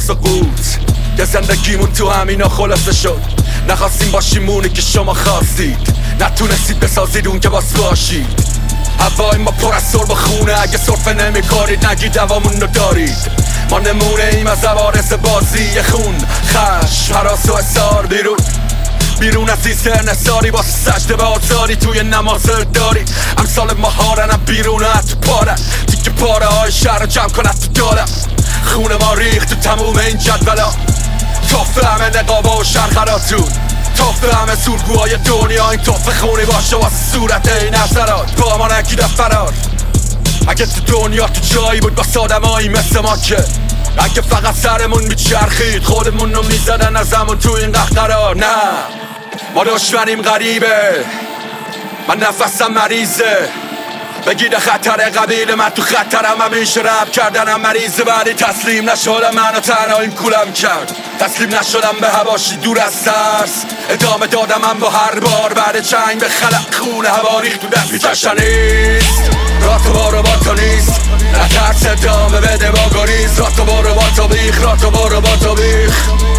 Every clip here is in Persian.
سقوط که زندگیمون تو همینا خلاصه شد. نخواستیم باشیم اونی که شما خواستید، نتونستید بسازید اون که باز باشید. هوای ما پر از سرب خونه، اگه صرفه نمی کنید نگید دوامون رو دارید. ما نمونه ایم از عوارض بازی خون، خشم، هراس و اصار. بیرون از این سرنساری واسه سجده به آزاری توی نماز داری. امثال ما هارن بیرون تو پاره، دیگه پاره های شهر رو جمع کن تو دارم. خون ما ریخت تو تموم این جدولا، توفه همه نقابا و شرخراتون، توفه همه سورگوهای دنیا. این توفه خونی باشه واسه صورت این نظرات، با ما نگیده فرار. اگه تو دنیا تو جایی بود با آدمایی مثل ما که اگه فقط سرمون میچرخید خودمون رو میزدن ازمون تو این قرار. نه ما دشمنیم غریبه، من نفسم مریضه، بگید خطر قبیل من تو خطرم، همیشه رب کردنم مریضه. بعدی تسلیم نشدم، منو تنهاییم کولم کرد، تسلیم نشدم به هواشی دور از ترس. ادامه دادم من با هر بار بعد چنگ به خلق خون هوا ریخت تو دست. میکشن نیست را تو برو با تو نیست، نترس ادامه بده با گریز. را تو برو با تو بیخ، را تو برو با تو بیخ.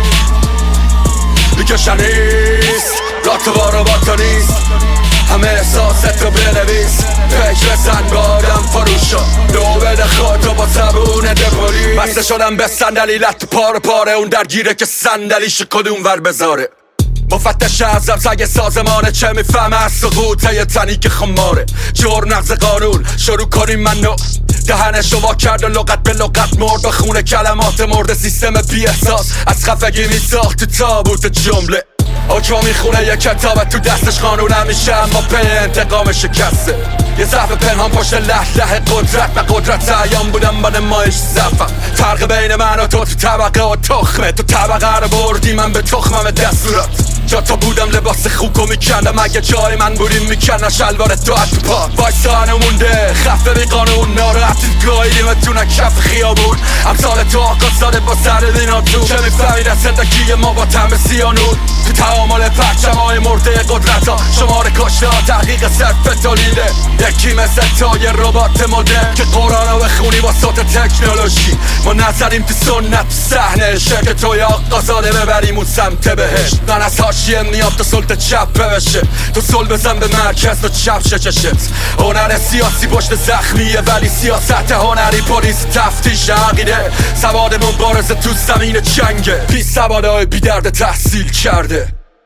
میکشن نیست را تو برو با تو نیست، همه احساست رو بنویس. فکر بزن با آدم فروش شد، دو بده خودتو با زبون دپولی. بسته شدم به صندلی لط پاره پاره، اون درگیره که صندلیش کدوم ور بذاره. مفتش ازم سگ سازمانه، چه میفهمه از سقوطه یه تنی که خماره. جور نقض قانون شروع کنیم منو، دهنشو وا کرد و لغت به لغت مرد و خونه کلمات مرد. سیستم بی احساس از خفگی میساخت تو تابوت جمله. اوچو میخونه یه کتاب تو دستش، قانون همیشه اما پی انتقام شکسته. یه ضعف پنهان پشت لح قدرت، و قدرت ایام بودم با نمایش ضعفم. فرق بین من و تو طبقه و تخمه، تو طبقه رو بردی من به تخمم دستورات. جا تو بودم لباس خوکو میکندم، اگه جای من بودیم میکندم شلوار تو تو پا. وایسانه مونده خفه بی قانون، ناراحتید گاهیدیم تونه کف خیابون. امثال تو آقا زاده با سر دیناتون، چه میفهمید از زندگی ما با طعم سیانون. تو تعامل پرچم های مرده قدرت ها، شمار کشته ها تحقیق صرف تولیده. یکی مثل تو یه ربات مدرن که قرآن ها بخونی با صوت تکنولوژی. ما نظریم تو سنت صحنه شرک توی آقا زاده ببریم اون سمت بهشت. من از حاشیه میام تا سلطه چپ بشه، تو سل بزن به مرکز و چپ چشت. هنر سیاسی پشت زخمیه ولی سیاست هنری پلیس تفتیش عقیده. سواد مبارزه تو زمین جنگه، بی سواده های بی درد تحصیل کرده.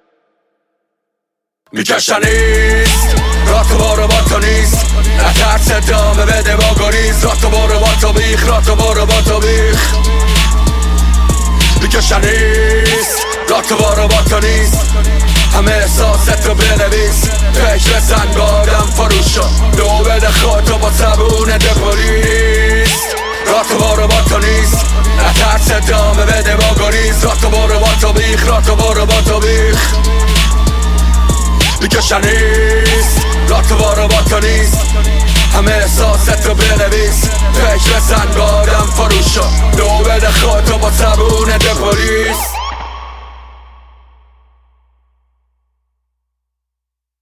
میکشن نیست را تو برو با تو نیست، نترس ادامه بده با گریز. را تو برو با تو بیخ، را تو برو با تو بیخ. میکشن نیست را تو برو با تو نیست، همه احساست رو بنویس. فکر بزن با آدم فروش شد، دو بده خودتو با زبون دپولیس. را تو برو با تو نیست، نترس ادامه بده با گریز. را تو برو با تو بیخ، را تو برو با تو بیخ. میکشن نیست را تو برو با تو نیست، همه احساست رو بنویس. فکر بزن با آدم فروش شد، دو بده خودتو با زبون دپولیس.